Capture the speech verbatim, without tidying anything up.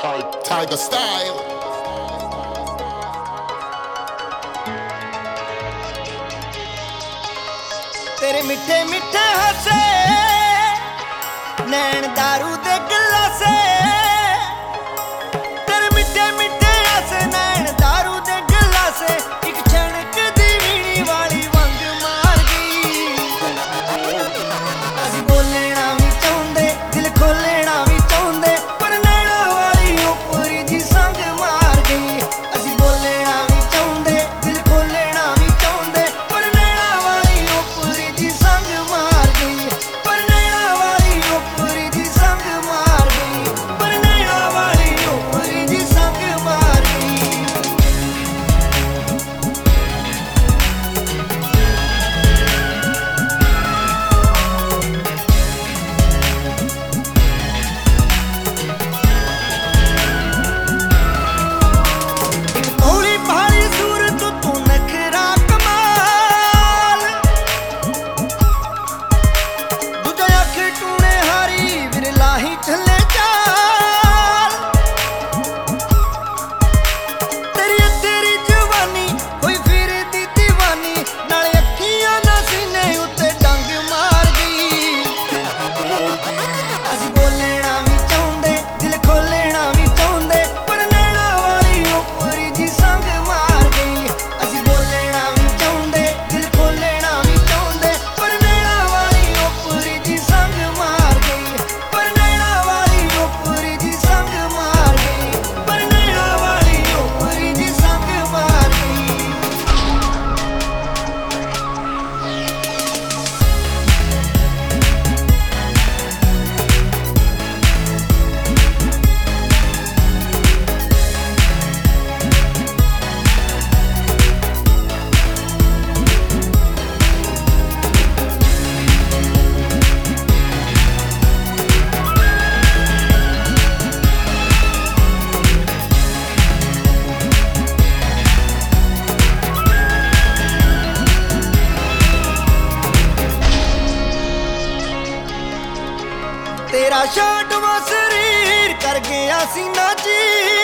Tiger style. तेरे मिठे मिठे हसे नैन दारू दे गिलासे, तेरे मिठे मिठे हसे नैन दारू दे गिलासे, एक छणक दी वीणी वाली वंग मार गई। असीं बोलना भी चाहुंदे दिल खोलना भी चाहुंदे, पर नैना वाली ओपरी जी संग मार गई। असीं बोलना भी चाहुंदे दिल खोलना भी चाहुंदे, पर नैना वाली ओपरी जी संग मार गई। पर नैना वाली ओपरी जी संग मार गई, पर नैना वाली ओपरी जी संग मार गई। भोली भाली सूरत तू नखरा कमाल, दूजा अख टूने हारी विरला ही चले चाल। तेरी तेरी जवानी होई फिर दी दीवानी, नाले अखियां ना सीने उत्ते डंग मार गई। असीं बोलना भी चाहुंदे दिल खोलना भी चाहुंदे, पर नैना वाली ओपरी जी संग मार गई। असीं बोलना भी चाहुंदे दिल खोलना भी चाहुंदे, पर नैना वाली ओपरी जी संग मार गई। पर नैना वाली ओपरी जी संग मार गई, पर नैना वाली ओपरी जी संग मार गई। तेरा शाडवा शरीर कर गया सीना जी,